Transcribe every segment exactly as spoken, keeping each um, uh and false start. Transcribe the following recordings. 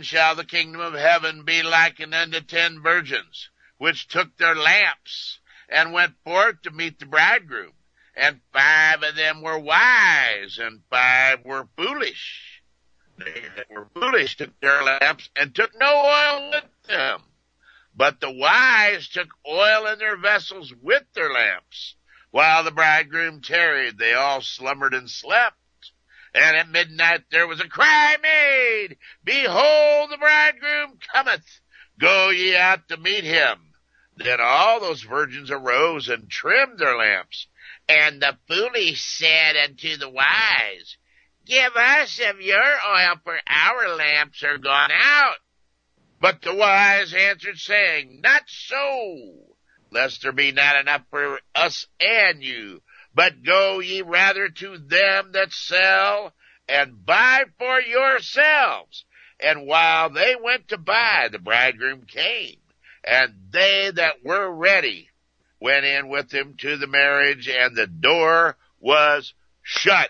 shall the kingdom of heaven be likened unto ten virgins, which took their lamps, and went forth to meet the bridegroom. And five of them were wise, and five were foolish. They that were foolish took their lamps, and took no oil with them. But the wise took oil in their vessels with their lamps. While the bridegroom tarried, they all slumbered and slept. And at midnight there was a cry made, Behold, the bridegroom cometh, go ye out to meet him. Then all those virgins arose and trimmed their lamps. And the foolish said unto the wise, Give us of your oil, for our lamps are gone out. But the wise answered, saying, Not so, lest there be not enough for us and you. But go ye rather to them that sell, and buy for yourselves. And while they went to buy, the bridegroom came, and they that were ready went in with him to the marriage, and the door was shut.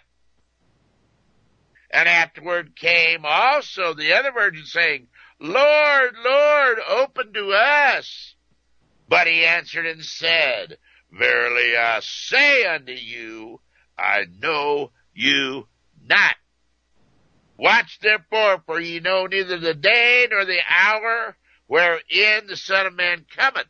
And afterward came also the other virgins, saying, Lord, Lord, open to us. But he answered and said, Verily I say unto you, I know you not. Watch therefore, for ye know neither the day nor the hour wherein the Son of Man cometh.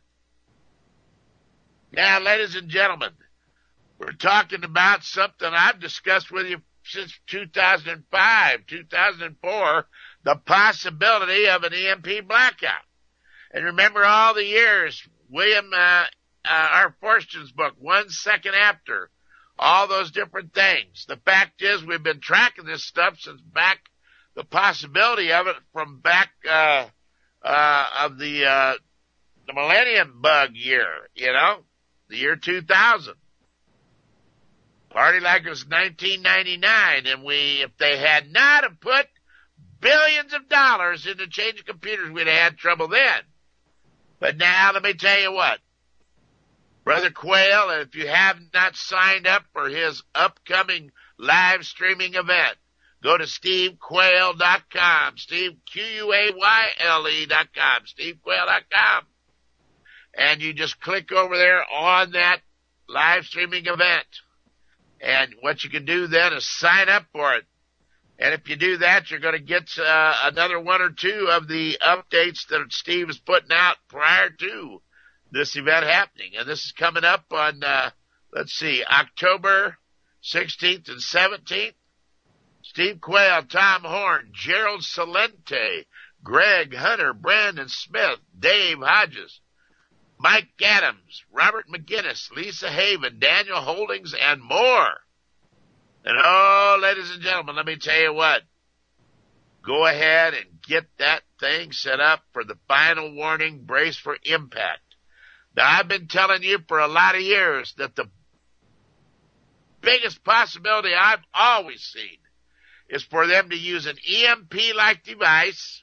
Now, ladies and gentlemen, we're talking about something I've discussed with you since two thousand five, two thousand four, the possibility of an E M P blackout. And remember all the years, William uh, uh, R. Forston's book, One Second After, all those different things. The fact is, we've been tracking this stuff since back, the possibility of it from back uh, uh, of the uh, the millennium bug year, you know, the year two thousand. Party like it was nineteen ninety-nine, and we, if they had not have put billions of dollars into changing computers, we'd have had trouble then. But now, let me tell you what, Brother Quayle, if you have not signed up for his upcoming live streaming event, go to steve quayle dot com, Steve, Q U A Y L E dot com, steve quayle dot com, and you just click over there on that live streaming event. And what you can do then is sign up for it. And if you do that, you're going to get uh, another one or two of the updates that Steve is putting out prior to this event happening. And this is coming up on, uh, let's see, October sixteenth and seventeenth. Steve Quayle, Tom Horn, Gerald Salente, Greg Hunter, Brandon Smith, Dave Hodges, Mike Adams, Robert McGinnis, Lisa Haven, Daniel Holdings, and more. And oh, ladies and gentlemen, let me tell you what. Go ahead and get that thing set up for the final warning, brace for impact. Now, I've been telling you for a lot of years that the biggest possibility I've always seen is for them to use an E M P-like device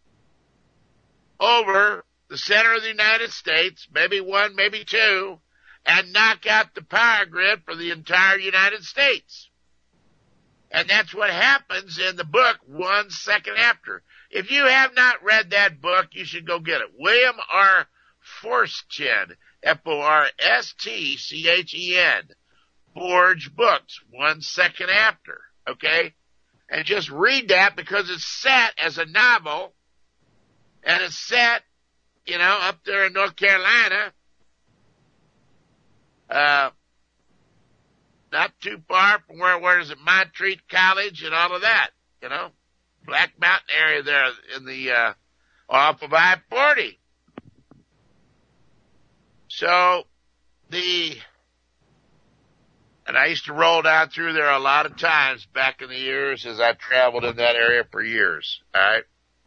over the center of the United States, maybe one, maybe two, and knock out the power grid for the entire United States. And that's what happens in the book, One Second After. If you have not read that book, you should go get it. William R. Forstchen, F O R S T C H E N, Forge Books, One Second After, okay? And just read that because it's set as a novel, and it's set, you know, up there in North Carolina, uh, not too far from where, where is it, Montreat College and all of that, you know, Black Mountain area there in the, uh, off of I forty. So, the, and I used to roll down through there a lot of times back in the years as I traveled in that area for years, alright?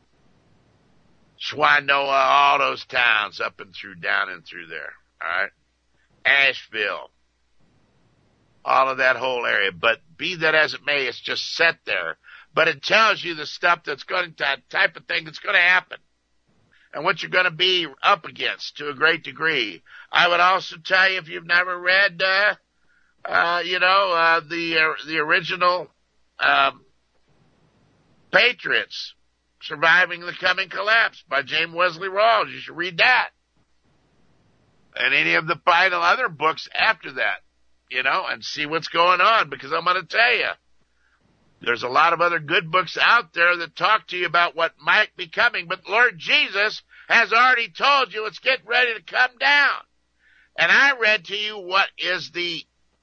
Swinoa, all those towns up and through, down and through there, alright? Asheville, all of that whole area. But be that as it may, it's just set there. But it tells you the stuff that's going to, type of thing that's going to happen. And what you're going to be up against to a great degree. I would also tell you, if you've never read, uh, uh, you know, uh, the, uh, the original, um, Patriots Surviving the Coming Collapse by James Wesley Rawls. You should read that. And any of the final other books after that, you know, and see what's going on, because I'm going to tell you, there's a lot of other good books out there that talk to you about what might be coming, but Lord Jesus has already told you it's getting ready to come down. And I read to you what is the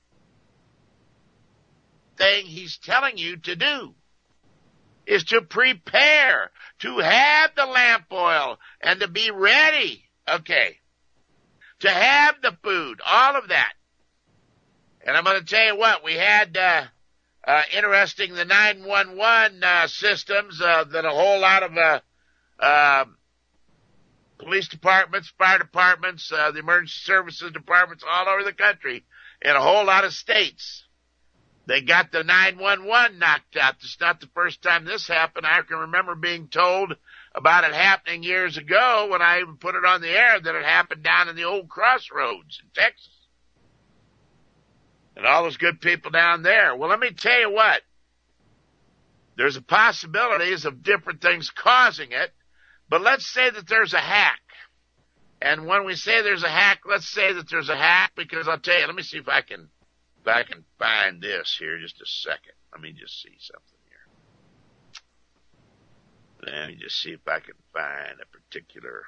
thing he's telling you to do, is to prepare, to have the lamp oil, and to be ready, okay, to have the food, all of that. And I'm going to tell you what, we had, uh, uh, interesting, the nine one one, uh, systems, uh, that a whole lot of, uh, uh, police departments, fire departments, uh, the emergency services departments all over the country, in a whole lot of states, they got the nine one one knocked out. It's not the first time this happened. I can remember being told about it happening years ago when I even put it on the air that it happened down in the old Crossroads in Texas. And all those good people down there. Well, let me tell you what. There's a possibilities of different things causing it, but let's say that there's a hack. And when we say there's a hack, let's say that there's a hack, because I'll tell you, let me see if I can, if I can find this here just a second. Let me just see something here. Let me just see if I can find a particular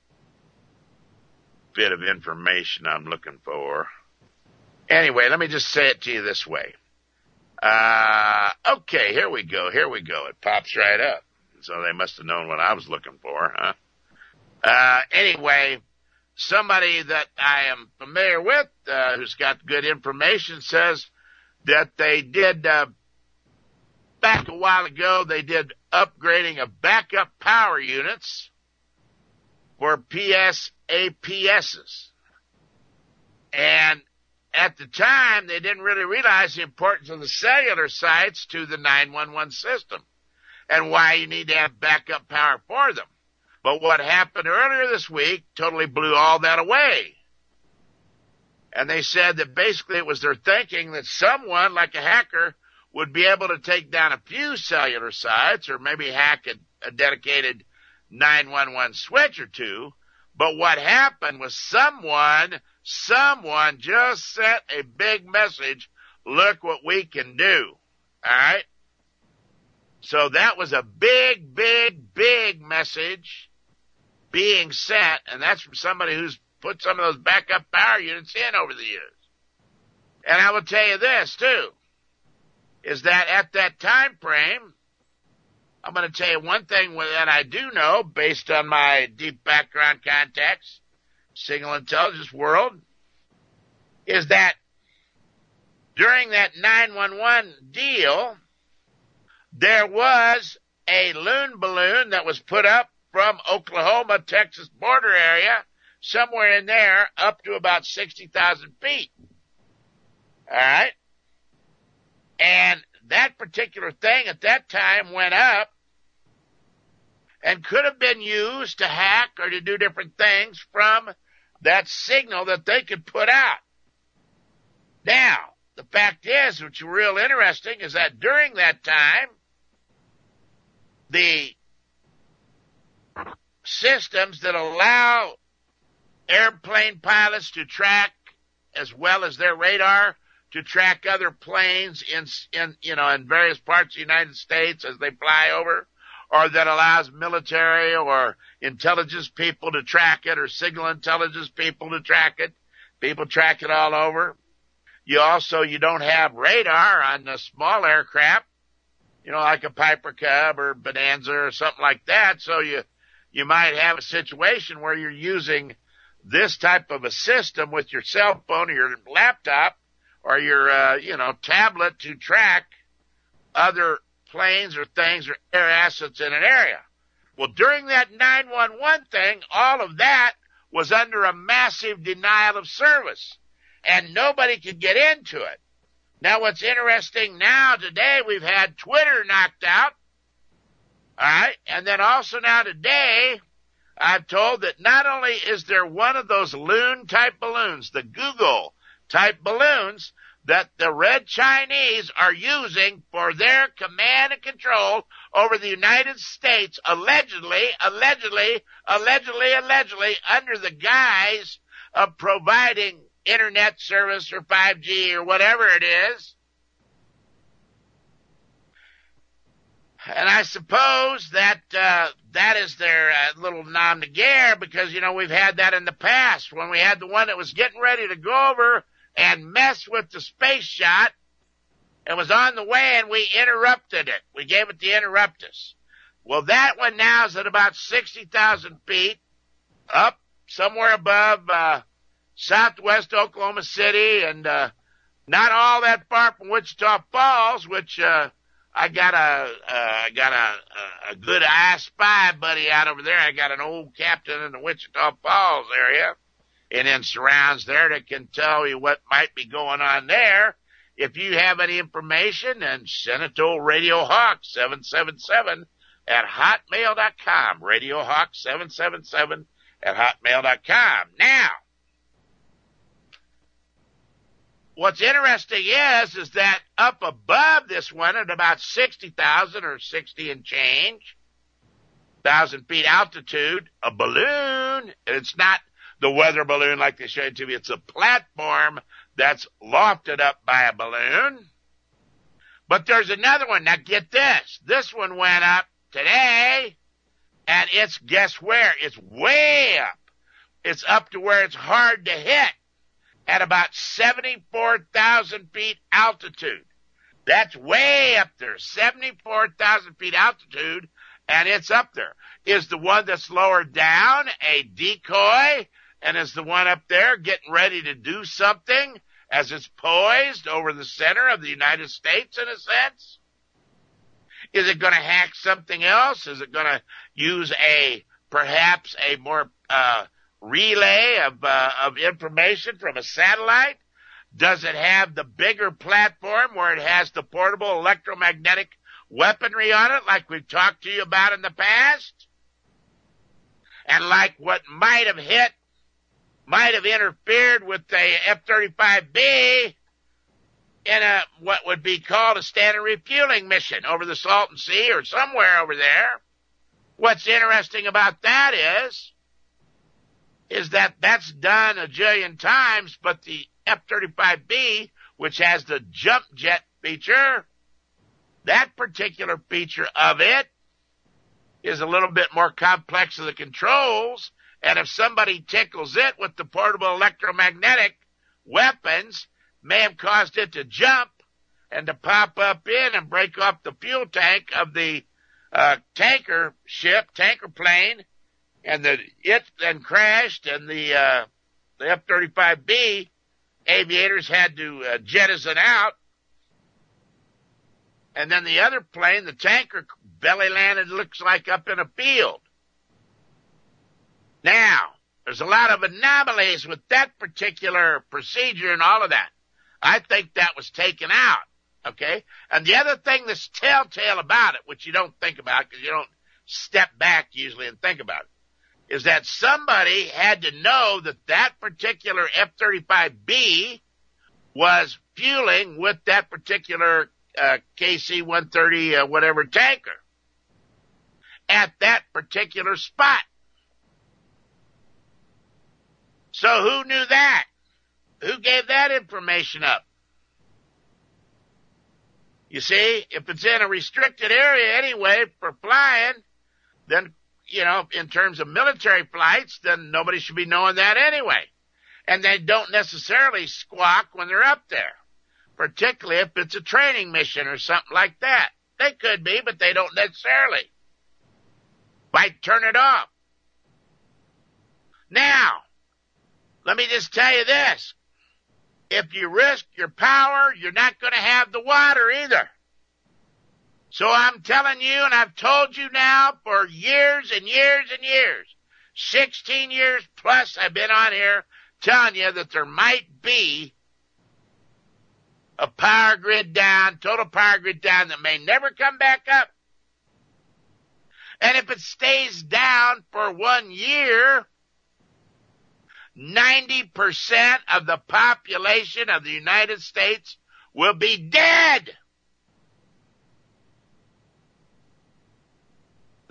bit of information I'm looking for. Anyway, let me just say it to you this way. Uh, okay, here we go, here we go. It pops right up. So they must have known what I was looking for, huh? Uh, anyway, somebody that I am familiar with, uh, who's got good information says that they did, uh, back a while ago, they did upgrading of backup power units for P S A P S's. And at the time, they didn't really realize the importance of the cellular sites to the nine one one system and why you need to have backup power for them. But what happened earlier this week totally blew all that away. And they said that basically it was their thinking that someone, like a hacker, would be able to take down a few cellular sites or maybe hack a, a dedicated nine one one switch or two. But what happened was someone, someone just sent a big message, look what we can do. All right? So that was a big, big, big message being sent, and that's from somebody who's put some of those backup power units in over the years. And I will tell you this, too, is that at that time frame, I'm going to tell you one thing that I do know, based on my deep background contacts, signal intelligence world, is that during that nine one one deal, there was a loon balloon that was put up from Oklahoma, Texas border area, somewhere in there, up to about sixty thousand feet. All right? And that particular thing at that time went up and could have been used to hack or to do different things from that signal that they could put out. Now, the fact is, what's real interesting is that during that time, the systems that allow airplane pilots to track, as well as their radar, to track other planes in, in, you know, in various parts of the United States as they fly over, or that allows military or intelligence people to track it, or signal intelligence people to track it. People track it all over. You also, you don't have radar on the small aircraft, you know, like a Piper Cub or Bonanza or something like that. So you, you might have a situation where you're using this type of a system with your cell phone or your laptop or your, uh, you know, tablet to track other planes or things or air assets in an area. Well, during that nine one one thing, all of that was under a massive denial of service, and nobody could get into it. Now, what's interesting now today, we've had Twitter knocked out, all right, and then also now today, I've told that not only is there one of those loon-type balloons, the Google-type balloons, that the Red Chinese are using for their command and control over the United States, allegedly, allegedly, allegedly, allegedly, under the guise of providing internet service or five G or whatever it is. And I suppose that uh, that is their uh, little nom de guerre, because, you know, we've had that in the past when we had the one that was getting ready to go over and mess with the space shot. It was on the way and we interrupted it. We gave it the interruptus. Well, that one now is at about sixty thousand feet up somewhere above uh, southwest Oklahoma City, and uh, not all that far from Wichita Falls, which uh, I got a uh, I got a, a good I Spy buddy out over there. I got an old captain in the Wichita Falls area and in surrounds there that can tell you what might be going on there. If you have any information, then send it to old Radio Hawk seven seven seven at hotmail dot com. Radio Hawk seven seven seven at hotmail dot com. Now, what's interesting is, is that up above this one at about sixty thousand or sixty and change thousand feet altitude, a balloon, and it's not the weather balloon like they showed to me. It's a platform that's lofted up by a balloon. But there's another one. Now get this. This one went up today, and it's, guess where? It's way up. It's up to where it's hard to hit at about seventy-four thousand feet altitude. That's way up there, seventy-four thousand feet altitude, and it's up there. Is the one that's lower down a decoy? And is the one up there getting ready to do something as it's poised over the center of the United States, in a sense? Is it going to hack something else? Is it going to use a, perhaps a more uh, relay of, uh, of information from a satellite? Does it have the bigger platform where it has the portable electromagnetic weaponry on it, like we've talked to you about in the past? And like what might have hit, might have interfered with the F thirty-five B in a what would be called a standard refueling mission over the Salton Sea or somewhere over there. What's interesting about that is, is that that's done a jillion times, but the F thirty-five B, which has the jump jet feature, that particular feature of it is a little bit more complex of the controls. And if somebody tickles it with the portable electromagnetic weapons, may have caused it to jump and to pop up in and break off the fuel tank of the uh, tanker ship, tanker plane, and the it then crashed, and the uh, the F thirty-five B aviators had to uh, jettison out. And then the other plane, the tanker, belly landed, looks like up in a field. Now, there's a lot of anomalies with that particular procedure and all of that. I think that was taken out, okay? And the other thing that's telltale about it, which you don't think about because you don't step back usually and think about it, is that somebody had to know that that particular F thirty-five B was fueling with that particular uh, K C one thirty uh, whatever tanker at that particular spot. So who knew that? Who gave that information up? You see, if it's in a restricted area anyway for flying, then, you know, in terms of military flights, then nobody should be knowing that anyway. And they don't necessarily squawk when they're up there, particularly if it's a training mission or something like that. They could be, but they don't necessarily. Might turn it off. Now, let me just tell you this. If you risk your power, you're not going to have the water either. So I'm telling you, and I've told you now for years and years and years, sixteen years plus I've been on here telling you that there might be a power grid down, total power grid down that may never come back up. And if it stays down for one year, ninety percent of the population of the United States will be dead.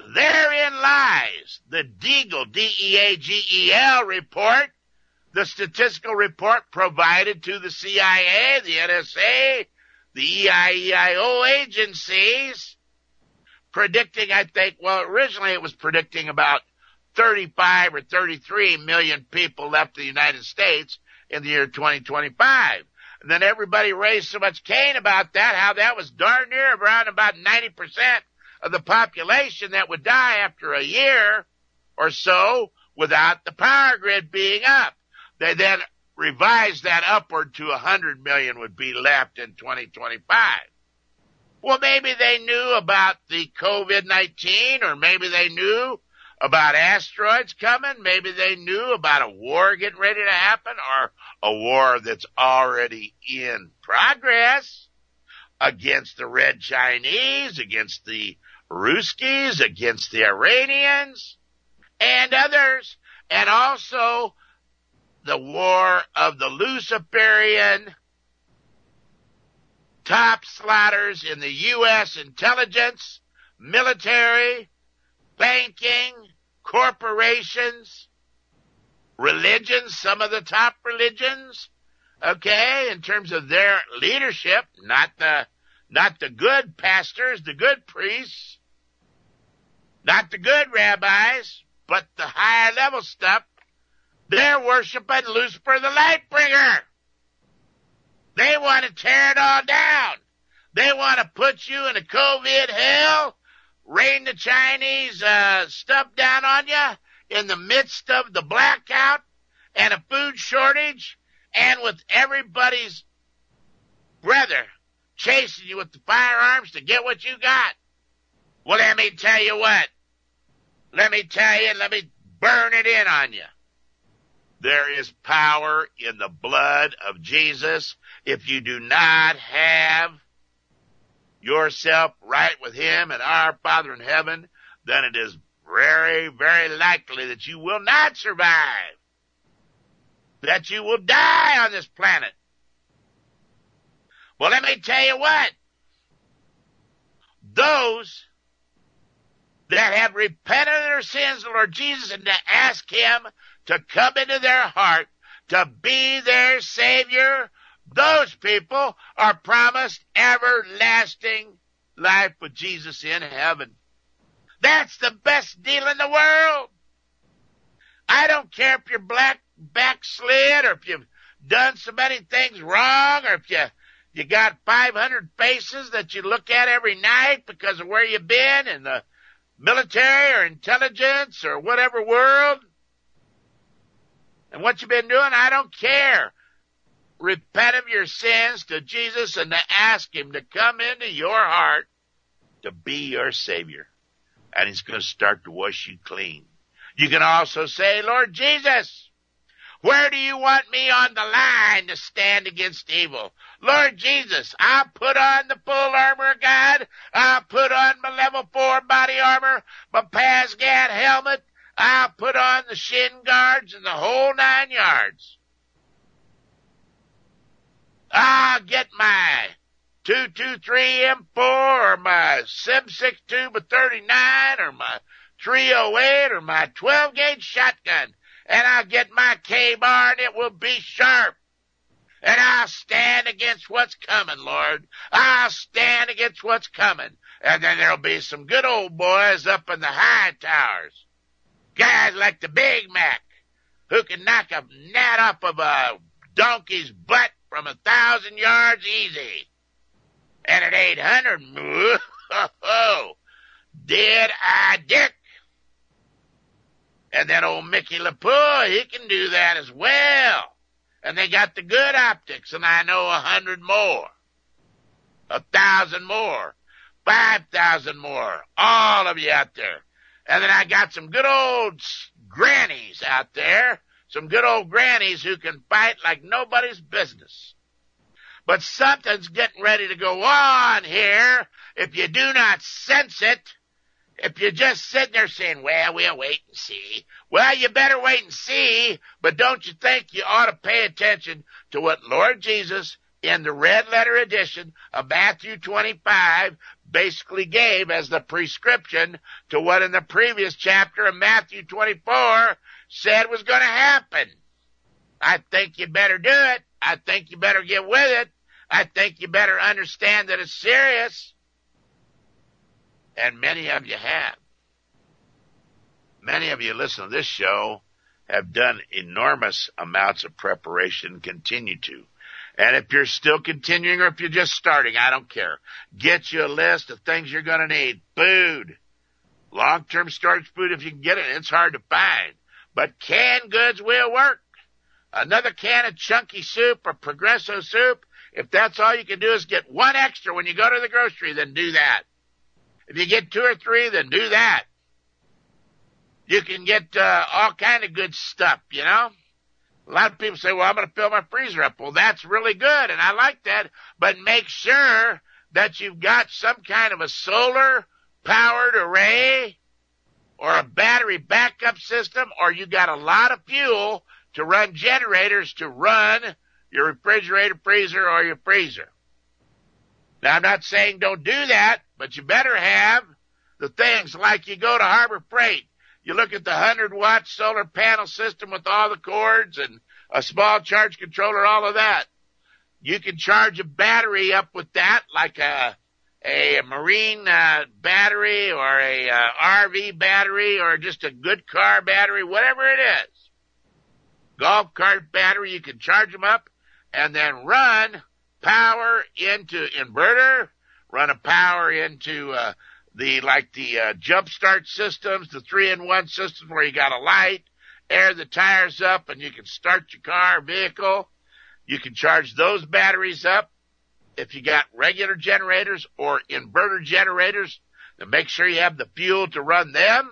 therein lies the Deagel, D E A G E L report, the statistical report provided to the C I A, the N S A, the E I E I O agencies, predicting, I think, well, originally it was predicting about thirty-five or thirty-three million people left the United States in the year twenty twenty-five. And then everybody raised so much Cain about that, how that was darn near around about ninety percent of the population that would die after a year or so without the power grid being up. They then revised that upward to one hundred million would be left in twenty twenty-five. Well, maybe they knew about the COVID nineteen, or maybe they knew about asteroids coming. Maybe they knew about a war getting ready to happen, or a war that's already in progress against the Red Chinese, against the Ruskies, against the Iranians, and others, and also the war of the Luciferian top slaughters in the U S intelligence, military, banking, corporations, religions, some of the top religions, okay, in terms of their leadership, not the, not the good pastors, the good priests, not the good rabbis, but the higher level stuff. They're worshiping Lucifer the Lightbringer. They want to tear it all down. They want to put you in a COVID hell, rain the Chinese uh, stuff down on you in the midst of the blackout and a food shortage, and with everybody's brother chasing you with the firearms to get what you got. Well, let me tell you what. Let me tell you, let me burn it in on you. There is power in the blood of Jesus. If you do not have yourself right with him and our Father in heaven, then it is very, very likely that you will not survive, that you will die on this planet. Well, let me tell you what. Those that have repented of their sins, Lord Jesus, and to ask him to come into their heart, to be their Savior, those people are promised everlasting life with Jesus in heaven. That's the best deal in the world. I don't care if you're black backslid, or if you've done so many things wrong, or if you you got five hundred faces that you look at every night because of where you've been in the military or intelligence or whatever world, and what you've been doing. I don't care. Repent of your sins to Jesus and to ask him to come into your heart to be your Savior. And he's going to start to wash you clean. You can also say, Lord Jesus, where do you want me on the line to stand against evil? Lord Jesus, I'll put on the full armor of God. I'll put on my level four body armor, my Pasgat helmet. I'll put on the shin guards and the whole nine yards. I'll get my two twenty-three M four or my seven sixty-two by thirty-nine or my three oh eight or my twelve gauge shotgun. And I'll get my K-bar and it will be sharp. And I'll stand against what's coming, Lord. I'll stand against what's coming. And then there'll be some good old boys up in the high towers. Guys like the Big Mac, who can knock a gnat off of a donkey's butt from a thousand yards easy. And at eight hundred, oh, did I dick? And then old Mickey LaPoe, he can do that as well. And they got the good optics, and I know a hundred more, a thousand more, five thousand more, all of you out there. And then I got some good old grannies out there, some good old grannies who can fight like nobody's business. But something's getting ready to go on here. If you do not sense it, if you're just sitting there saying, well, we'll wait and see. Well, you better wait and see, but don't you think you ought to pay attention to what Lord Jesus in the red letter edition of Matthew twenty-five basically gave as the prescription to what in the previous chapter of Matthew twenty-four said was going to happen. I think you better do it. I think you better get with it. I think you better understand that it's serious. And many of you have. Many of you listen to this show have done enormous amounts of preparation, continue to. And if you're still continuing or if you're just starting, I don't care. Get you a list of things you're going to need. Food. Long-term storage food, if you can get it. It's hard to find. But canned goods will work. Another can of chunky soup or Progresso soup, if that's all you can do is get one extra when you go to the grocery, then do that. If you get two or three, then do that. You can get uh, all kind of good stuff, you know. A lot of people say, well, I'm going to fill my freezer up. Well, that's really good, and I like that. But make sure that you've got some kind of a solar-powered array or a battery backup system, or you got a lot of fuel to run generators to run your refrigerator, freezer, or your freezer. Now, I'm not saying don't do that, but you better have the things like you go to Harbor Freight. You look at the one hundred watt solar panel system with all the cords and a small charge controller, all of that. You can charge a battery up with that, like a a marine uh, battery or a uh, R V battery or just a good car battery, whatever it is. Golf cart battery, you can charge them up and then run power into inverter, run a power into uh, the like the uh, jump start systems, the three-in-one systems where you got a light, air the tires up, and you can start your car or vehicle. You can charge those batteries up. If you got regular generators or inverter generators, then make sure you have the fuel to run them.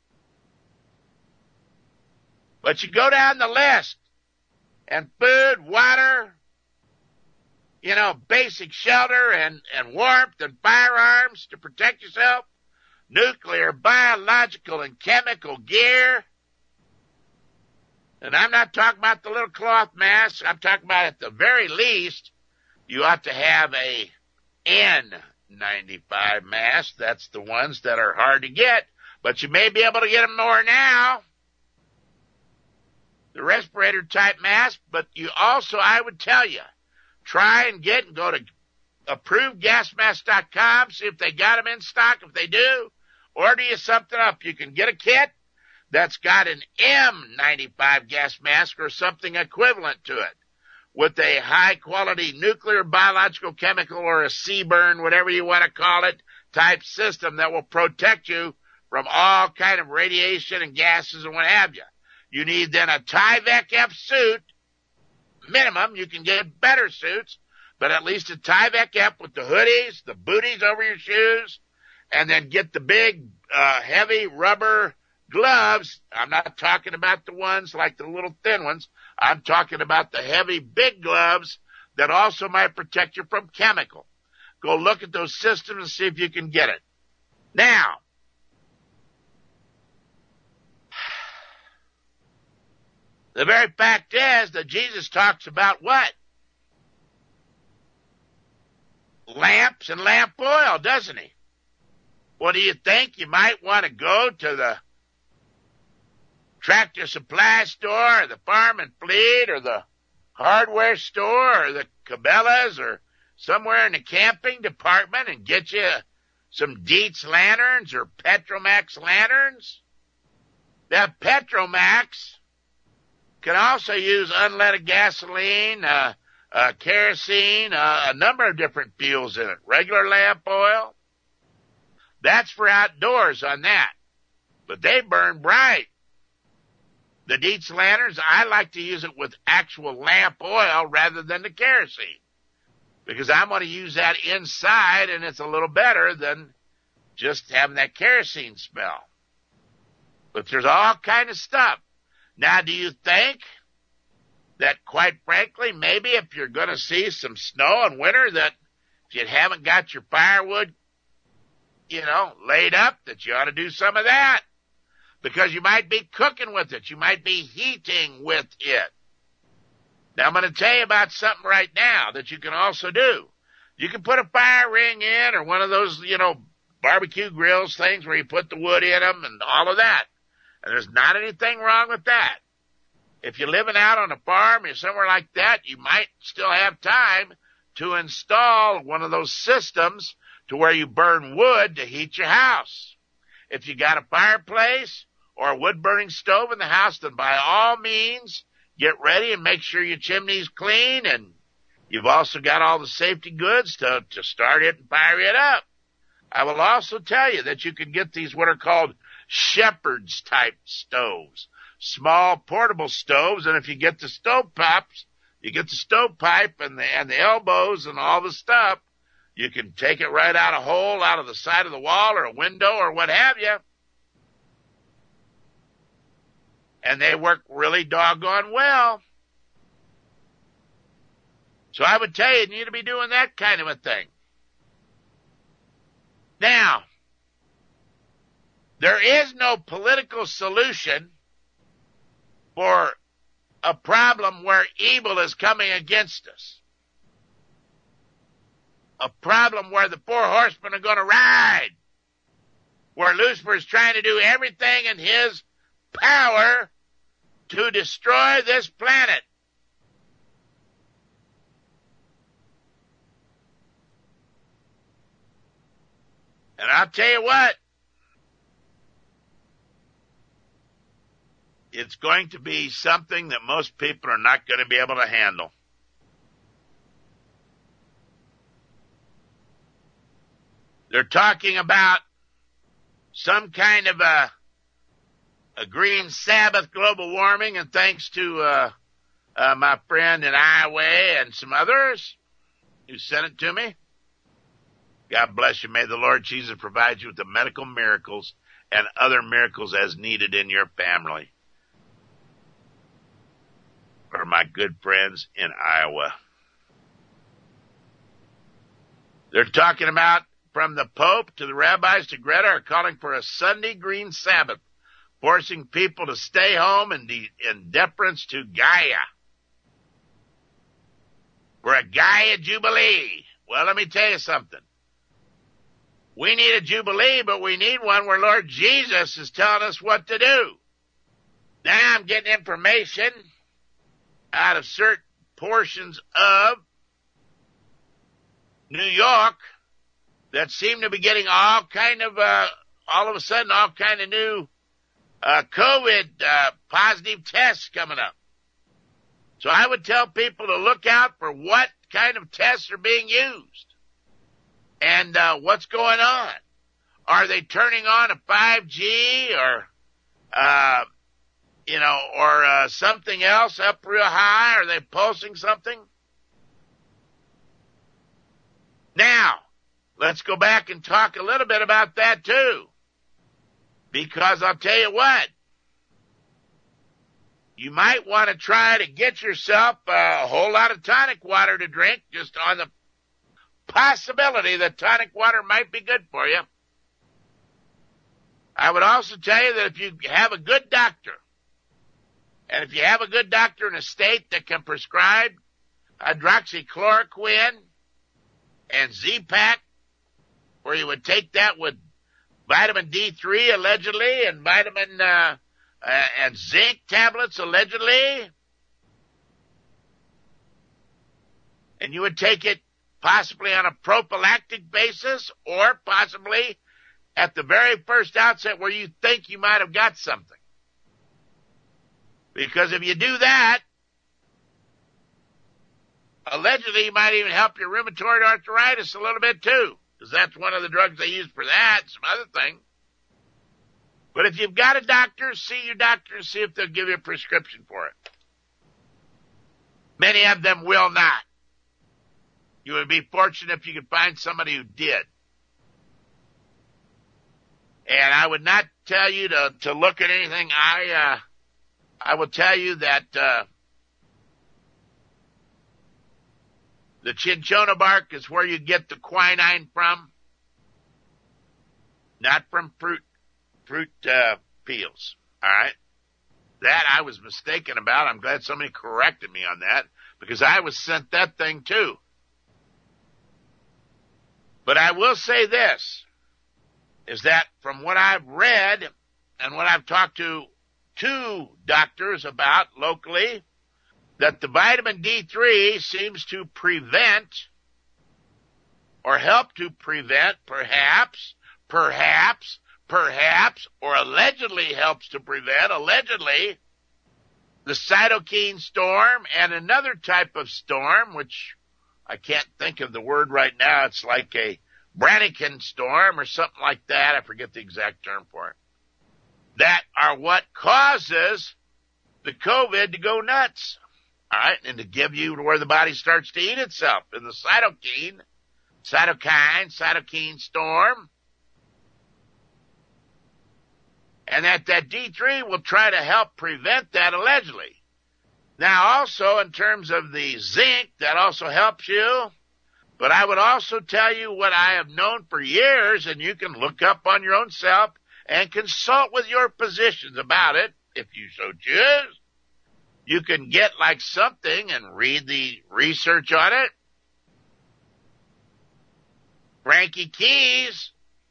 But you go down the list, and food, water, you know, basic shelter and, and warmth and firearms to protect yourself, nuclear, biological, and chemical gear. And I'm not talking about the little cloth masks. I'm talking about at the very least, you ought to have a N ninety-five mask. That's the ones that are hard to get, but you may be able to get them more now. The respirator type mask, but you also, I would tell you, try and get and go to approved gas masks dot com, see if they got them in stock. If they do, order you something up. You can get a kit that's got an M ninety-five gas mask or something equivalent to it with a high-quality nuclear, biological, chemical, or a C-burn, whatever you want to call it, type system that will protect you from all kind of radiation and gases and what have you. You need then a Tyvek F suit. Minimum, you can get better suits, but at least a Tyvek F with the hoodies, the booties over your shoes, and then get the big, uh, heavy rubber gloves. I'm not talking about the ones like the little thin ones. I'm talking about the heavy, big gloves that also might protect you from chemical. Go look at those systems and see if you can get it. Now, the very fact is that Jesus talks about what? Lamps and lamp oil, doesn't he? What do you think? You might want to go to the tractor supply store or the farm and fleet or the hardware store or the Cabela's or somewhere in the camping department and get you some Dietz lanterns or Petromax lanterns. Now, Petromax can also use unleaded gasoline, uh, uh, kerosene, uh, a number of different fuels in it. Regular lamp oil. That's for outdoors on that. But they burn bright. The Dietz lanterns, I like to use it with actual lamp oil rather than the kerosene. Because I'm going to use that inside and it's a little better than just having that kerosene smell. But there's all kind of stuff. Now, do you think that, quite frankly, maybe if you're going to see some snow in winter, that if you haven't got your firewood, you know, laid up, that you ought to do some of that? Because you might be cooking with it. You might be heating with it. Now I'm going to tell you about something right now that you can also do. You can put a fire ring in or one of those, you know, barbecue grills things where you put the wood in them and all of that. And there's not anything wrong with that. If you're living out on a farm or somewhere like that, you might still have time to install one of those systems to where you burn wood to heat your house. If you got a fireplace or a wood-burning stove in the house, then by all means, get ready and make sure your chimney's clean, and you've also got all the safety goods to, to start it and fire it up. I will also tell you that you can get these what are called Shepherd's type stoves, small portable stoves, and if you get the stove pops, you get the stovepipe and the and the elbows and all the stuff, you can take it right out a hole out of the side of the wall or a window or what have you. And they work really doggone well. So I would tell you, you need to be doing that kind of a thing. Now, there is no political solution for a problem where evil is coming against us. A problem where the four horsemen are going to ride. Where Lucifer is trying to do everything in his power to destroy this planet. And I'll tell you what, it's going to be something that most people are not going to be able to handle. They're talking about some kind of a, a green Sabbath global warming, and thanks to uh, uh, my friend in Iowa and some others who sent it to me. God bless you. May the Lord Jesus provide you with the medical miracles and other miracles as needed in your family. For my good friends in Iowa. They're talking about, from the Pope to the rabbis to Greta, are calling for a Sunday green Sabbath, forcing people to stay home in, de- in deference to Gaia. For a Gaia Jubilee. Well, let me tell you something. We need a Jubilee, but we need one where Lord Jesus is telling us what to do. Now I'm getting information out of certain portions of New York that seem to be getting all kind of, uh, all of a sudden, all kind of new uh, COVID uh, positive tests coming up. So I would tell people to look out for what kind of tests are being used and uh, what's going on. Are they turning on a five G or, uh, you know, or uh, something else up real high? Are they pulsing something? Now, let's go back and talk a little bit about that too. Because I'll tell you what, you might want to try to get yourself a whole lot of tonic water to drink, just on the possibility that tonic water might be good for you. I would also tell you that if you have a good doctor, and if you have a good doctor in a state that can prescribe hydroxychloroquine and Z-Pak, where you would take that with vitamin D three allegedly and vitamin uh, uh, and zinc tablets allegedly, and you would take it possibly on a prophylactic basis or possibly at the very first outset where you think you might have got something. Because if you do that, allegedly you might even help your rheumatoid arthritis a little bit too, because that's one of the drugs they use for that, some other thing. But if you've got a doctor, see your doctor and see if they'll give you a prescription for it. Many of them will not. You would be fortunate if you could find somebody who did. And I would not tell you to, to look at anything. I, uh, I will tell you that, uh, the cinchona bark is where you get the quinine from, not from fruit, fruit, uh, peels. All right. That I was mistaken about. I'm glad somebody corrected me on that. because I was sent that thing too. But I will say this, is that from what I've read and what I've talked to two doctors about locally, that the vitamin D three seems to prevent or help to prevent, perhaps, perhaps, perhaps, or allegedly helps to prevent, allegedly, the cytokine storm and another type of storm, which I can't think of the word right now. It's like a Brannigan storm or something like that. I forget the exact term for it. That are what causes the COVID to go nuts. All right, and to give you to where the body starts to eat itself in the cytokine, cytokine, cytokine storm. And that that D three will try to help prevent that allegedly. Now also in terms of the zinc, that also helps you. But I would also tell you what I have known for years, and you can look up on your own self and consult with your physicians about it if you so choose. You can get like something and read the research on it. Frankie Keys,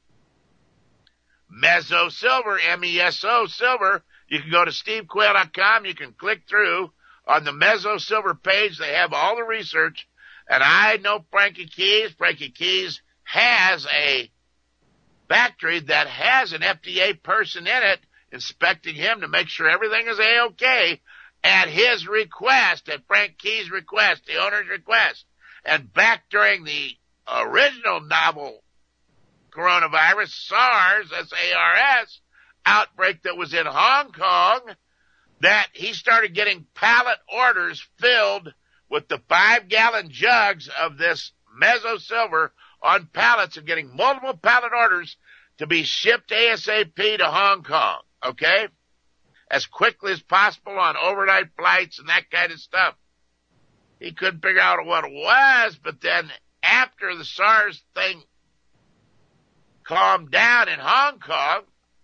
Meso Silver, M E S O Silver. You can go to steve quayle dot com. You can click through on the Meso Silver page. They have all the research. And I know Frankie Keys. Frankie Keys has a factory that has an F D A person in it inspecting him to make sure everything is A-okay at his request, at Frank Keys' request, the owner's request. And back during the original novel coronavirus, SARS, S A R S, outbreak that was in Hong Kong, that he started getting pallet orders filled with the five-gallon jugs of this Meso Silver on pallets and getting multiple pallet orders to be shipped ASAP to Hong Kong, okay? As quickly as possible on overnight flights and that kind of stuff. He couldn't figure out what it was, but then after the SARS thing calmed down in Hong Kong,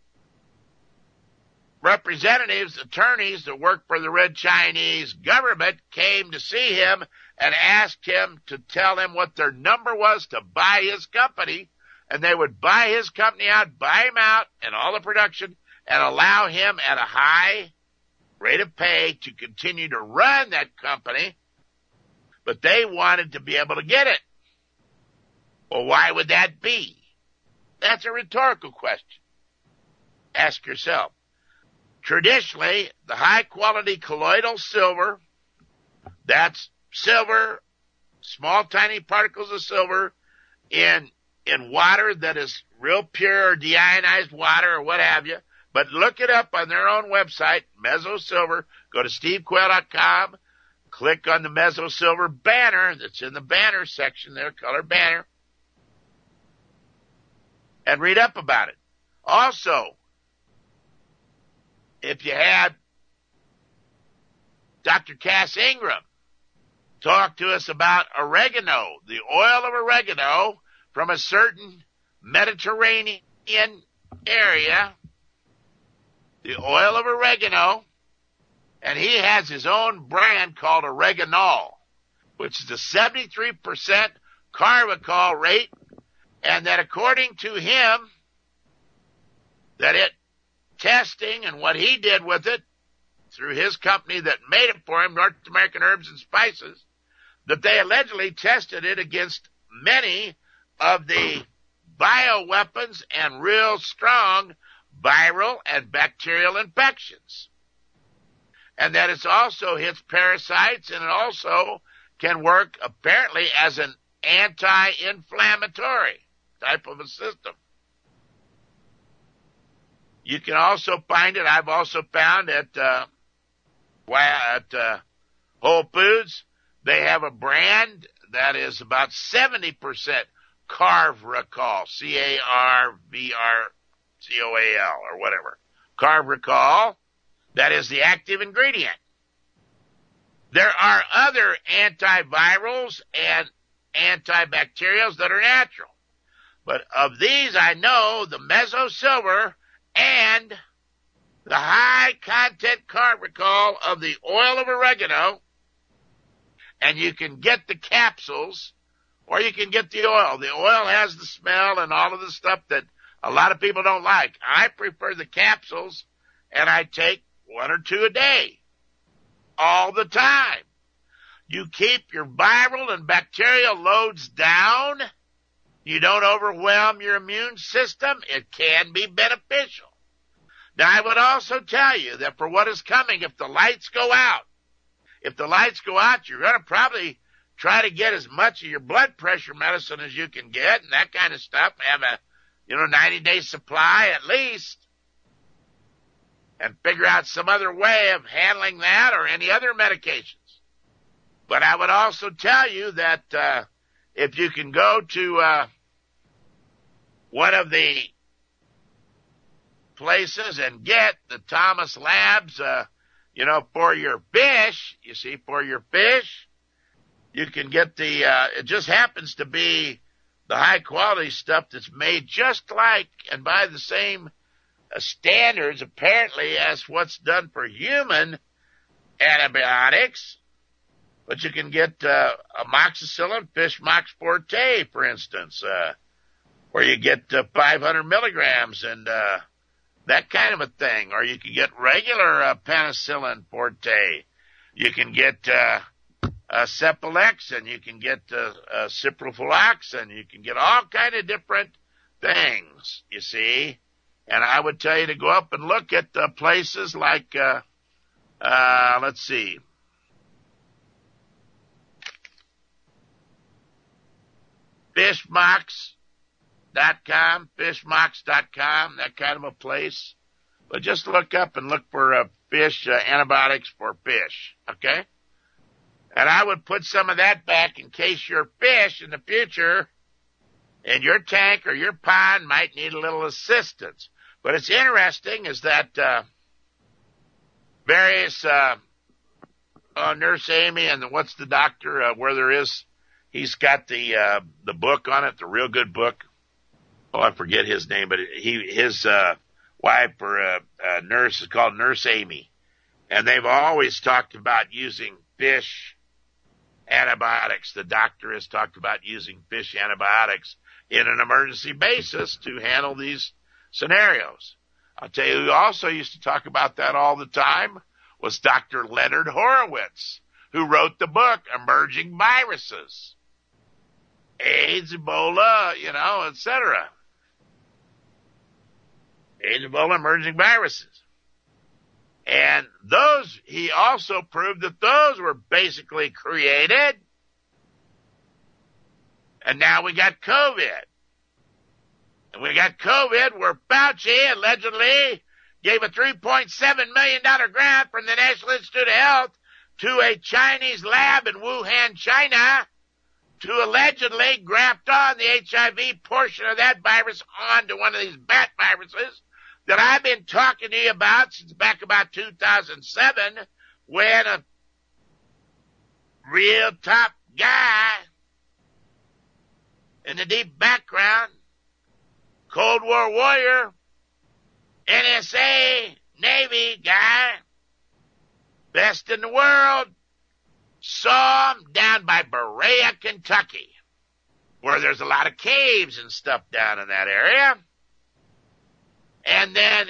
representatives, attorneys that work for the Red Chinese government came to see him and asked him to tell them what their number was to buy his company, and they would buy his company out, buy him out and all the production, and allow him at a high rate of pay to continue to run that company, but they wanted to be able to get it. Well, why would that be? That's a rhetorical question. Ask yourself. Traditionally, the high-quality colloidal silver, that's silver, small tiny particles of silver in in water that is real pure or deionized water or what have you. But look it up on their own website, Meso Silver. Go to steve quayle dot com, click on the Meso Silver banner that's in the banner section there, color banner, and read up about it. Also, if you had Doctor Cass Ingram talk to us about oregano, the oil of oregano from a certain Mediterranean area, the oil of oregano, and he has his own brand called Oreganol, which is a seventy-three percent carbachol rate, and that according to him, that it testing and what he did with it through his company that made it for him, North American Herbs and Spices, that they allegedly tested it against many of the bioweapons and real strong viral and bacterial infections. And that it also hits parasites, and it also can work apparently as an anti-inflammatory type of a system. You can also find it, I've also found at, uh, at, uh, Whole Foods, they have a brand that is about seventy percent Carvacol, C A R V R C O A L or whatever. Carvacol, that is the active ingredient. There are other antivirals and antibacterials that are natural. But of these, I know the Meso Silver and the high content carbachol of the oil of oregano and you can get the capsules, or you can get the oil. The oil has the smell and all of the stuff that a lot of people don't like. I prefer the capsules, and I take one or two a day, all the time. You keep your viral and bacterial loads down. You don't overwhelm your immune system. It can be beneficial. Now, I would also tell you that for what is coming, if the lights go out, if the lights go out, you're going to probably try to get as much of your blood pressure medicine as you can get and that kind of stuff. Have a, you know, ninety-day supply at least. And figure out some other way of handling that or any other medications. But I would also tell you that uh, if you can go to uh, one of the places and get the Thomas Labs, uh, you know, for your fish, you see, for your fish, you can get the, uh, it just happens to be the high quality stuff that's made just like and by the same uh, standards, apparently, as what's done for human antibiotics. But you can get uh, amoxicillin, Fish Mox Forte, for instance, uh, where you get uh, five hundred milligrams and uh, that kind of a thing. Or you can get regular uh, penicillin Forte. You can get uh, uh, Cephalex, you can get uh, uh, ciprofloxacin. You can get all kind of different things, you see. And I would tell you to go up and look at uh, places like, uh, uh, let's see, Fishmox dot com, Fishmox dot com, that kind of a place. But just look up and look for uh, fish uh, antibiotics for fish, okay? And I would put some of that back in case your fish in the future in your tank or your pond might need a little assistance. But it's interesting is that uh, various uh, uh, Nurse Amy and the, what's the doctor, uh, where there is, he's got the uh, the book on it, the real good book. Oh, I forget his name, but he his uh, wife or uh, uh, nurse is called Nurse Amy, and they've always talked about using fish antibiotics. The doctor has talked about using fish antibiotics in an emergency basis to handle these scenarios. I'll tell you who also used to talk about that all the time was Doctor Leonard Horowitz, who wrote the book Emerging Viruses, AIDS, Ebola, you know, et cetera. AIDS, Ebola, emerging viruses. And those, he also proved that those were basically created. And now we got COVID. And we got COVID where Fauci allegedly gave a three point seven million dollars grant from the National Institute of Health to a Chinese lab in Wuhan, China, to allegedly graft on the H I V portion of that virus onto one of these bat viruses that I've been talking to you about since back about two thousand seven, when a real top guy in the deep background, Cold War warrior, N S A, Navy guy, best in the world, saw him down by Berea, Kentucky, where there's a lot of caves and stuff down in that area. And then,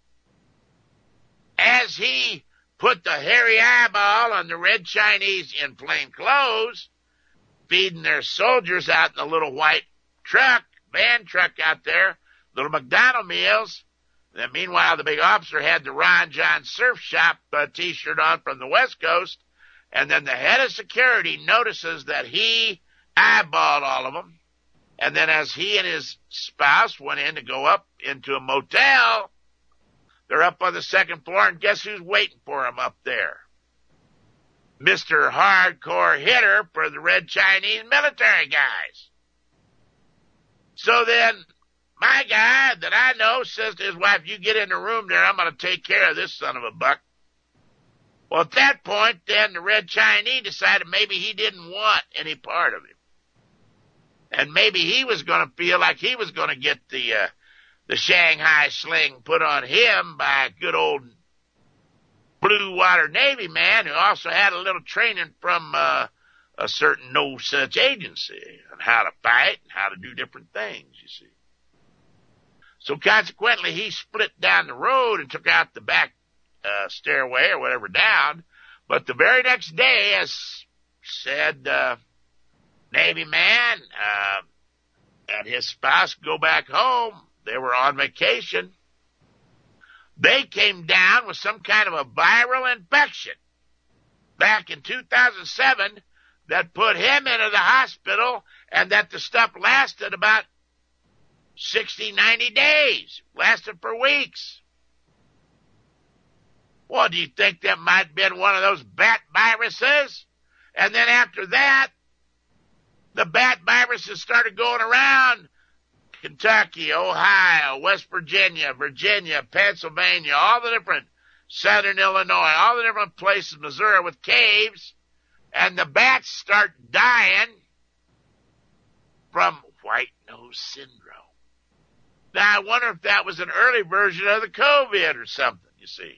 as he put the hairy eyeball on the red Chinese in plain clothes, feeding their soldiers out in a little white truck, van truck out there, little McDonald meals. Then meanwhile, the big officer had the Ron John Surf Shop uh, t-shirt on from the West Coast. And then the head of security notices that he eyeballed all of them. And then as he and his spouse went in to go up into a motel, they're up on the second floor, and guess who's waiting for them up there? Mister Hardcore Hitter for the Red Chinese military guys. So then my guy that I know says to his wife, you get in the room there, I'm going to take care of this son of a buck. Well, at that point, then the Red Chinese decided maybe he didn't want any part of him. And maybe he was going to feel like he was going to get the uh, the Shanghai sling put on him by a good old Blue Water Navy man who also had a little training from uh, a certain no such agency on how to fight and how to do different things, you see. So consequently, he split down the road and took out the back uh, stairway or whatever down. But the very next day, as said uh, Navy man uh, and his spouse go back home, they were on vacation. They came down with some kind of a viral infection back in two thousand seven that put him into the hospital, and that the stuff lasted about sixty, ninety days, lasted for weeks. Well, do you think that might have been one of those bat viruses? And then after that, the bat viruses started going around Kentucky, Ohio, West Virginia, Virginia, Pennsylvania, all the different southern Illinois, all the different places, Missouri with caves, and the bats start dying from white nose syndrome. Now, I wonder if that was an early version of the COVID or something, you see.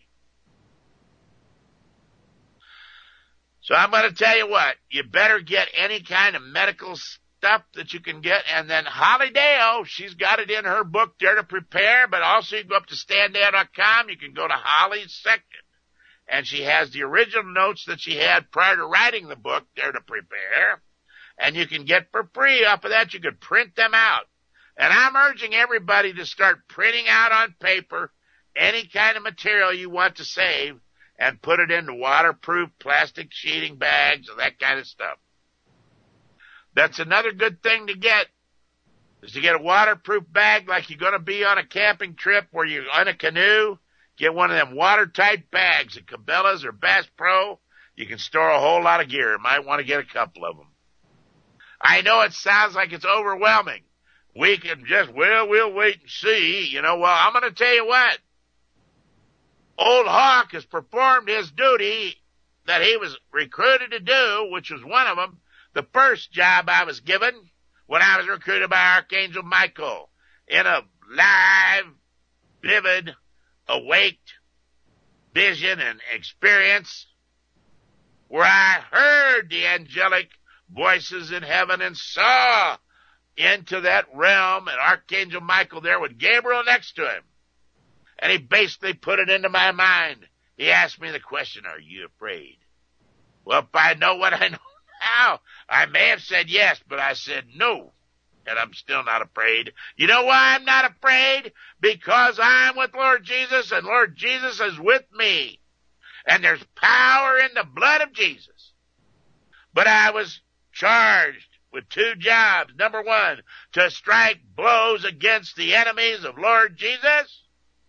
So I'm going to tell you what, you better get any kind of medical stuff that you can get. And then Holly Dale, she's got it in her book, Dare to Prepare, but also you can go up to standale dot com. You can go to Holly's section. And she has the original notes that she had prior to writing the book, Dare to Prepare. And you can get for free off of that. You can print them out. And I'm urging everybody to start printing out on paper any kind of material you want to save and put it into waterproof plastic sheeting bags and that kind of stuff. That's another good thing to get, is to get a waterproof bag like you're going to be on a camping trip where you're on a canoe. Get one of them watertight bags at Cabela's or Bass Pro. You can store a whole lot of gear. You might want to get a couple of them. I know it sounds like it's overwhelming. We can just, well, we'll wait and see. You know, well, I'm going to tell you what. Old Hawk has performed his duty that he was recruited to do, which was one of them. The first job I was given when I was recruited by Archangel Michael in a live, vivid, awaked vision and experience where I heard the angelic voices in heaven and saw into that realm, and Archangel Michael there with Gabriel next to him. And he basically put it into my mind. He asked me the question, are you afraid? Well, if I know what I know now, I may have said yes, but I said no. And I'm still not afraid. You know why I'm not afraid? Because I'm with Lord Jesus, and Lord Jesus is with me. And there's power in the blood of Jesus. But I was charged with two jobs. Number one, to strike blows against the enemies of Lord Jesus.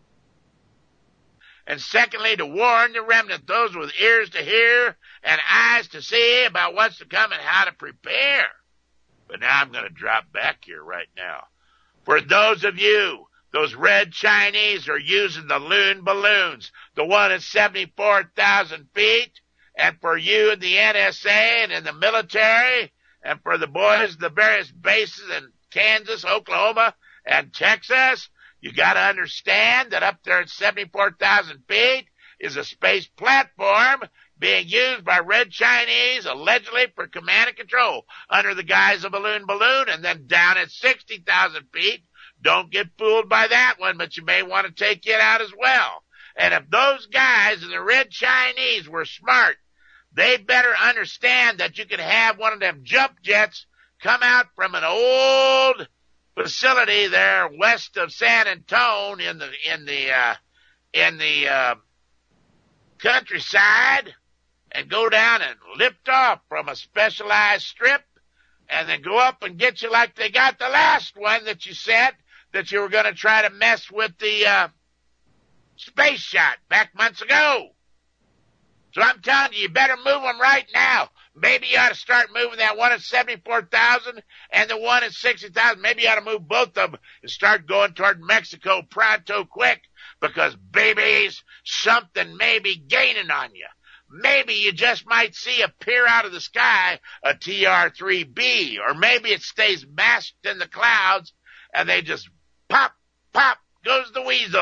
And secondly, to warn the remnant, those with ears to hear and eyes to see about what's to come and how to prepare. But now I'm going to drop back here right now. For those of you, those red Chinese are using the loon balloons, the one at seventy-four thousand feet, and for you in the N S A and in the military, and for the boys at the various bases in Kansas, Oklahoma, and Texas, you got to understand that up there at seventy-four thousand feet is a space platform being used by Red Chinese allegedly for command and control under the guise of a balloon balloon. And then down at sixty thousand feet, don't get fooled by that one, but you may want to take it out as well. And if those guys in the Red Chinese were smart, they better understand that you could have one of them jump jets come out from an old facility there west of San Antone in the in the uh, in the uh, countryside, and go down and lift off from a specialized strip, and then go up and get you like they got the last one that you said that you were going to try to mess with the uh, space shot back months ago. So I'm telling you, you better move them right now. Maybe you ought to start moving that one at seventy-four thousand and the one at sixty thousand. Maybe you ought to move both of them and start going toward Mexico pronto quick, because, babies, something may be gaining on you. Maybe you just might see appear out of the sky a T R three B, or maybe it stays masked in the clouds and they just pop, pop goes the weasel,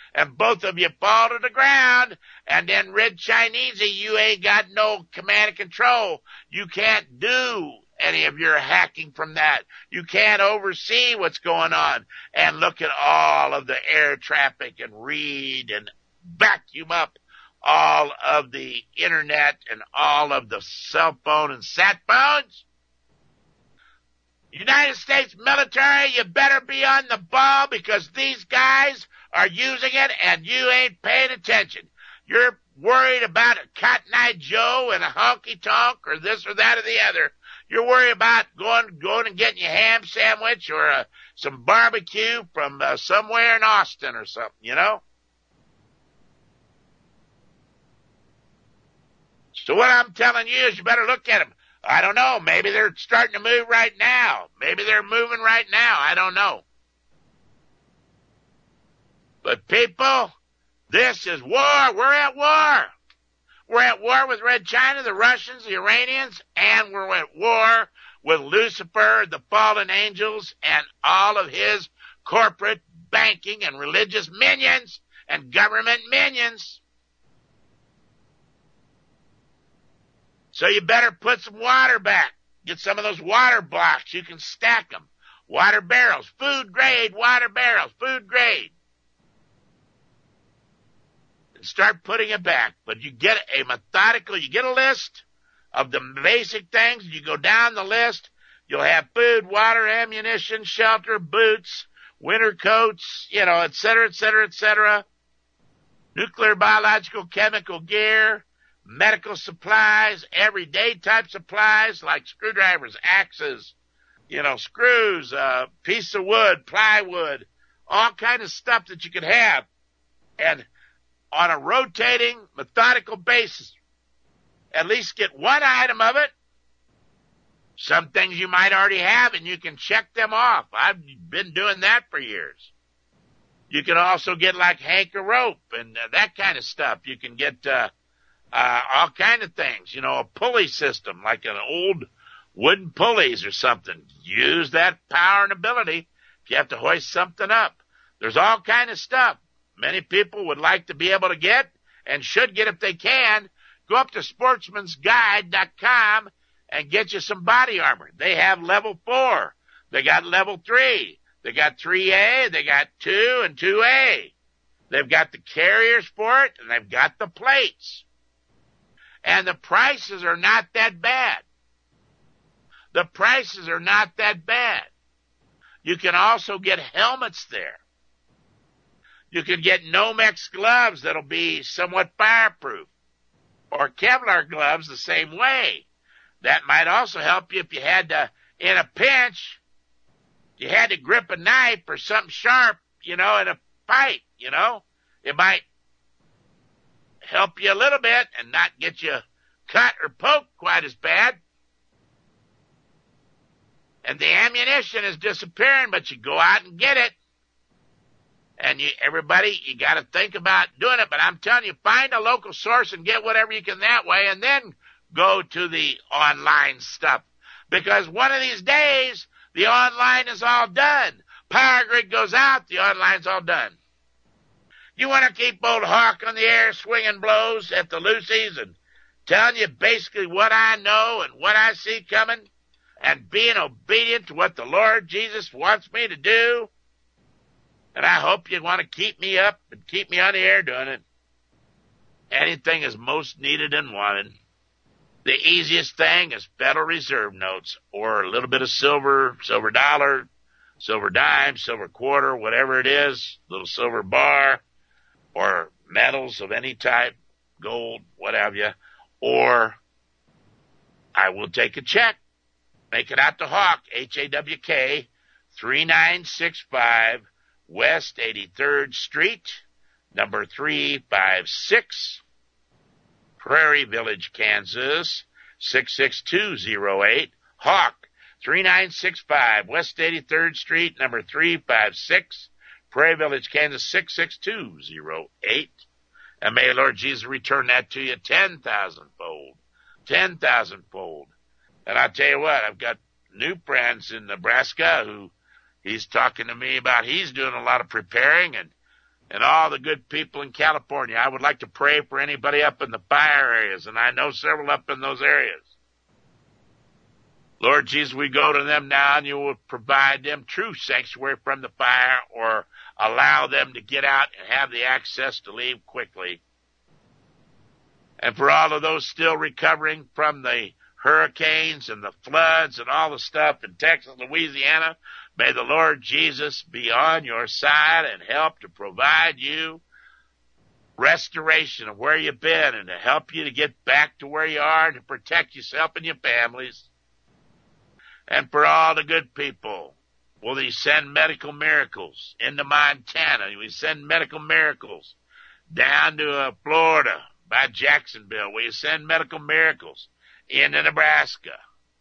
and both of you fall to the ground, and then Red Chinese, you ain't got no command and control. You can't do any of your hacking from that. You can't oversee what's going on and look at all of the air traffic and read and vacuum up all of the internet and all of the cell phone and sat phones. United States military, you better be on the ball, because these guys are using it and you ain't paying attention. You're worried about a Cotton Eye Joe and a honky tonk or this or that or the other. You're worried about going going and getting your ham sandwich or uh, some barbecue from uh, somewhere in Austin or something, you know? So what I'm telling you is you better look at them. I don't know. Maybe they're starting to move right now. Maybe they're moving right now. I don't know. But people, this is war. We're at war. We're at war with Red China, the Russians, the Iranians, and we're at war with Lucifer, the fallen angels, and all of his corporate banking and religious minions and government minions. So you better put some water back. Get some of those water blocks. You can stack them. Water barrels, food grade water barrels, food grade. And start putting it back. But you get a methodical, you get a list of the basic things. You go down the list. You'll have food, water, ammunition, shelter, boots, winter coats, you know, et cetera, et cetera, et cetera. Nuclear, biological, chemical gear. Medical supplies, everyday type supplies like screwdrivers, axes, you know, screws, uh, piece of wood, plywood, all kind of stuff that you could have. And on a rotating, methodical basis, at least get one item of it. Some things you might already have, and you can check them off. I've been doing that for years. You can also get like hanker rope and uh, that kind of stuff. You can get uh Uh, all kind of things, you know, a pulley system, like an old wooden pulleys or something. Use that power and ability if you have to hoist something up. There's all kind of stuff many people would like to be able to get and should get if they can. Go up to sportsmans guide dot com and get you some body armor. They have level four. They got level three. They got three A. They got two and two A. They've got the carriers for it, and they've got the plates. And the prices are not that bad. The prices are not that bad. You can also get helmets there. You can get Nomex gloves that'll be somewhat fireproof. Or Kevlar gloves the same way. That might also help you if you had to, in a pinch, you had to grip a knife or something sharp, you know, in a fight, you know. It might help you a little bit and not get you cut or poked quite as bad. And the ammunition is disappearing, but you go out and get it. And you, everybody, you got to think about doing it. But I'm telling you, find a local source and get whatever you can that way, and then go to the online stuff. Because one of these days, the online is all done. Power grid goes out, the online's all done. You want to keep old Hawk on the air swinging blows at the Lucy's and telling you basically what I know and what I see coming and being obedient to what the Lord Jesus wants me to do. And I hope you want to keep me up and keep me on the air doing it. Anything is most needed and wanted. The easiest thing is Federal Reserve notes or a little bit of silver, silver dollar, silver dime, silver quarter, whatever it is, little silver bar. Or metals of any type, gold, what have you, or I will take a check, make it out to Hawk, H A W K, three nine six five West eighty-third Street, number three five six, Prairie Village, Kansas, six six two zero eight, Hawk, three nine six five West eighty-third Street, number three five six, Prairie Village, Kansas, six six two zero eight. And may Lord Jesus return that to you ten thousand fold. ten thousand fold. And I tell you what, I've got new friends in Nebraska who he's talking to me about. He's doing a lot of preparing, and and all the good people in California. I would like to pray for anybody up in the fire areas, and I know several up in those areas. Lord Jesus, we go to them now, and you will provide them true sanctuary from the fire, or allow them to get out and have the access to leave quickly. And for all of those still recovering from the hurricanes and the floods and all the stuff in Texas, Louisiana, may the Lord Jesus be on your side and help to provide you restoration of where you've been, and to help you to get back to where you are, and to protect yourself and your families. And for all the good people, will He send medical miracles into Montana? Will He send medical miracles down to uh, Florida by Jacksonville? Will You send medical miracles into Nebraska?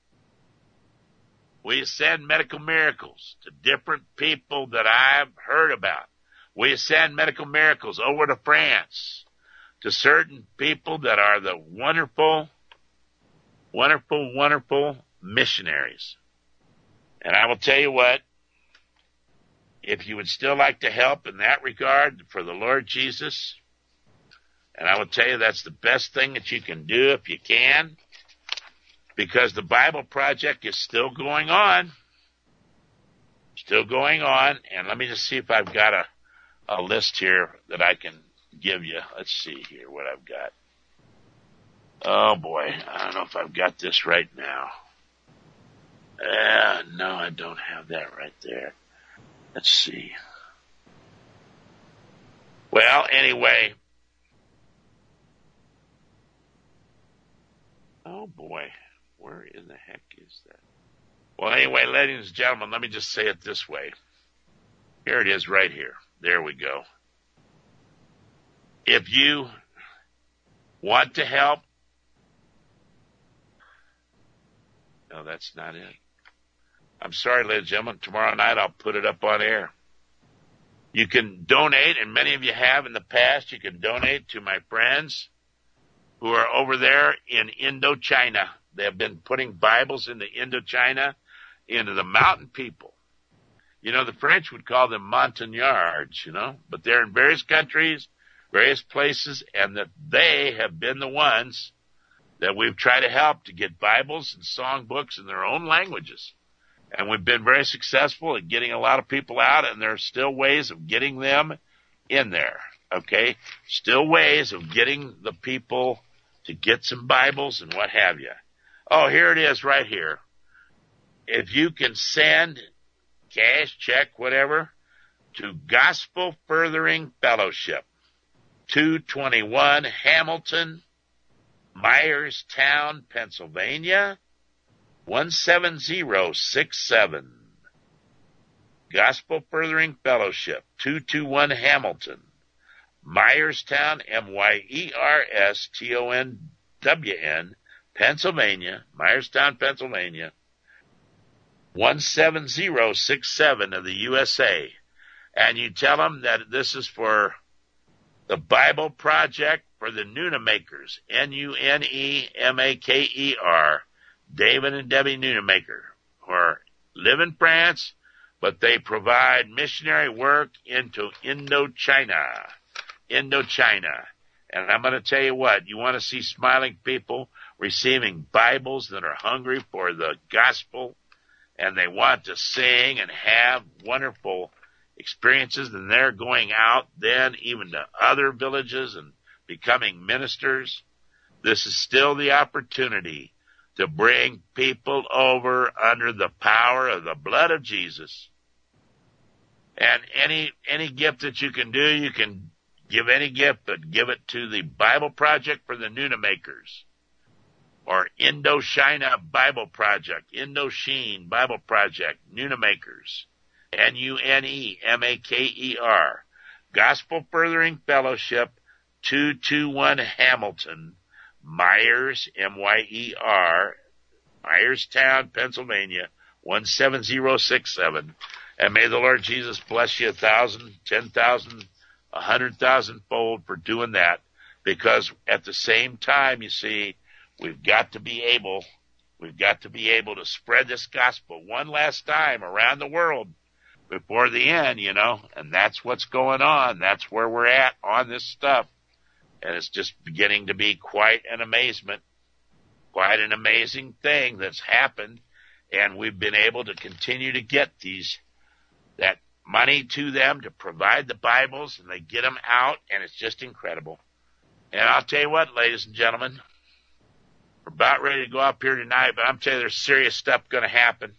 Will You send medical miracles to different people that I've heard about? Will You send medical miracles over to France to certain people that are the wonderful, wonderful, wonderful missionaries? And I will tell you what, if you would still like to help in that regard for the Lord Jesus, and I will tell you that's the best thing that you can do if you can, because the Bible Project is still going on, still going on, and let me just see if I've got a, a list here that I can give you. Let's see here what I've got. Oh boy, I don't know if I've got this right now. Uh, no, I don't have that right there. Let's see. Well, anyway. Oh, boy. Where in the heck is that? Well, anyway, ladies and gentlemen, let me just say it this way. Here it is right here. There we go. If you want to help, no, that's not it. I'm sorry, ladies and gentlemen. Tomorrow night I'll put it up on air. You can donate, and many of you have in the past. You can donate to my friends who are over there in Indochina. They have been putting Bibles into Indochina, into the mountain people. You know, the French would call them montagnards, you know, but they're in various countries, various places, and that they have been the ones that we've tried to help to get Bibles and songbooks in their own languages. And we've been very successful at getting a lot of people out, and there are still ways of getting them in there, okay? Still ways of getting the people to get some Bibles and what have you. Oh, here it is right here. If you can send cash, check, whatever, to Gospel Furthering Fellowship, two twenty-one Hamilton, Myerstown, Pennsylvania, one seven zero six seven. Gospel Furthering Fellowship, two twenty-one Hamilton, Myerstown, M Y E R S T O N W N, Pennsylvania, Myerstown, Pennsylvania, one seven zero six seven of the U S A. And you tell them that this is for the Bible Project for the Nunemakers, N U N E M A K E R, David and Debbie Nunemaker, who are, live in France, but they provide missionary work into Indochina. Indochina. And I'm going to tell you what, you want to see smiling people receiving Bibles that are hungry for the gospel, and they want to sing and have wonderful experiences, and they're going out then even to other villages and becoming ministers. This is still the opportunity to bring people over under the power of the blood of Jesus. And any any gift that you can do, you can give any gift, but give it to the Bible Project for the Nunemakers, or Indochina Bible Project, Indochine Bible Project, Nunemakers, N U N E M A K E R, Gospel Furthering Fellowship, two twenty-one Hamilton, Myers, M Y E R, Myerstown, Pennsylvania, one seven zero six seven. And may the Lord Jesus bless you a thousand, ten thousand, a hundred thousand fold for doing that. Because at the same time, you see, we've got to be able, we've got to be able to spread this gospel one last time around the world. before the end, you know, and that's what's going on. That's where we're at on this stuff. And it's just beginning to be quite an amazement, quite an amazing thing that's happened. And we've been able to continue to get these, that money to them to provide the Bibles, and they get them out, and it's just incredible. And I'll tell you what, ladies and gentlemen, we're about ready to go up here tonight, but I'm telling you, there's serious stuff going to happen.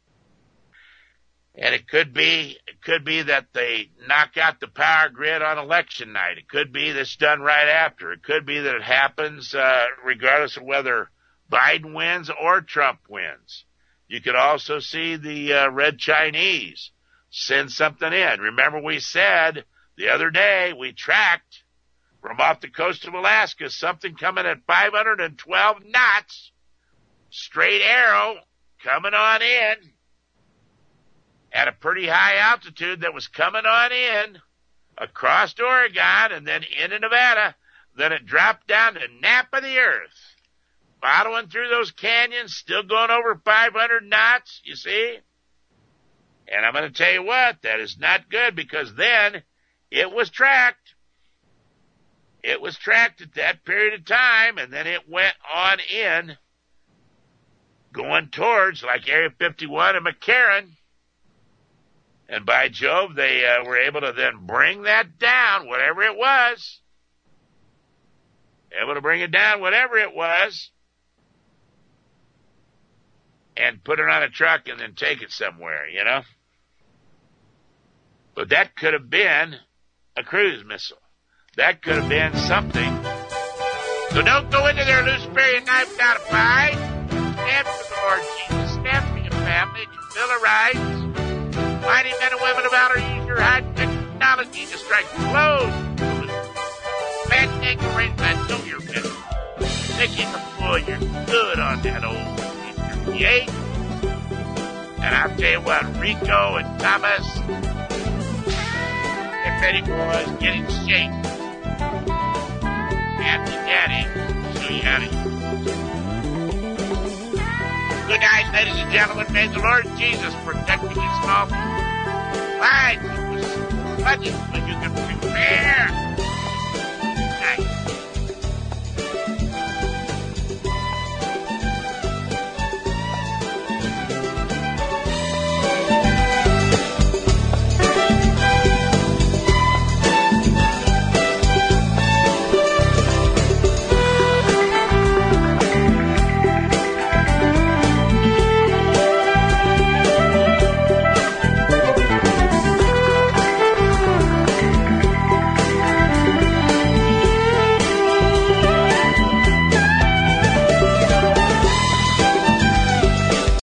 And it could be, it could be that they knock out the power grid on election night. It could be that's done right after. It could be that it happens uh, regardless of whether Biden wins or Trump wins. You could also see the uh, Red Chinese send something in. Remember, we said the other day we tracked from off the coast of Alaska something coming at five hundred twelve knots, straight arrow coming on in at a pretty high altitude that was coming on in across Oregon and then into Nevada. Then it dropped down to nap of the earth, following through those canyons, still going over five hundred knots, you see? And I'm going to tell you what, that is not good, because then it was tracked. It was tracked at that period of time, and then it went on in, going towards, like Area fifty-one and McCarran. And by Jove, they uh, were able to then bring that down, whatever it was. Able to bring it down, whatever it was, and put it on a truck and then take it somewhere, you know? But that could have been a cruise missile. That could have been something. So don't go into their Luciferian knife without a fight. Stand for the Lord Jesus. Stand for your family and your Bill of Rights. Mighty men and women of valor, use your high technology to strike blows. Bad thing to raise that know your middle. Making the boy, you're good on that old yay. And I'll tell you what, Rico and Thomas, get ready, boys, get in shape. Happy Daddy, show you how to. Good night, ladies and gentlemen. May the Lord Jesus protect you small. Fine, budget, but you can prepare.